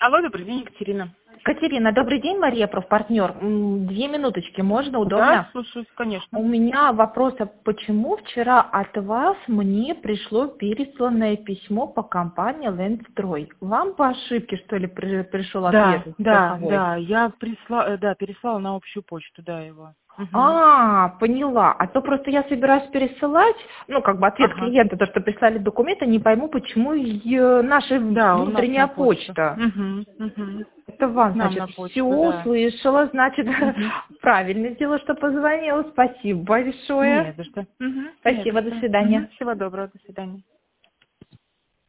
Алло, добрый день, Екатерина. Катерина, добрый день, Мария, профпартнер. 2 минуточки, можно, Да, удобно? слушаюсь, конечно. У меня вопрос, а почему вчера от вас мне пришло пересланное письмо по компании Ленстрой? Вам по ошибке, что ли, пришел ответ цифровой? Я переслала на общую почту, да, его. Мгм. А, поняла. А то просто я собираюсь пересылать, ну, как бы ответ Ага. клиента, то, что прислали документы, не пойму, почему наша Да, у нас внутренняя на почту. почта. Угу. Это вам, Нам значит, на все почту, да. услышала, значит, Угу. правильно сделала, что позвонила. Спасибо большое. Не за что. Угу. Не за Спасибо, до что. свидания. Всего доброго, до свидания.